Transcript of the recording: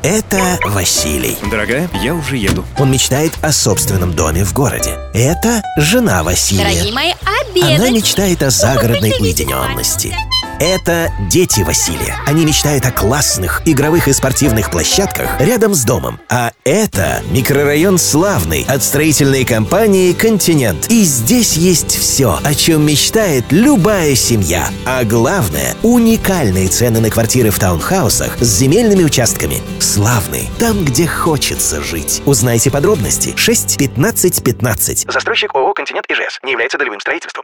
Это Василий. Дорогая, я уже еду. Он мечтает о собственном доме в городе. Это жена Василия. Дорогие мои, обедать. Она мечтает о загородной уединенности. Это дети Василия. Они мечтают о классных игровых и спортивных площадках рядом с домом. А это микрорайон Славный от строительной компании «Континент». И здесь есть все, о чем мечтает любая семья. А главное, уникальные цены на квартиры в таунхаусах с земельными участками. Славный. Там, где хочется жить. Узнайте подробности. 6 15 15. Застройщик ООО «Континент Ижевск» не является долевым строительством.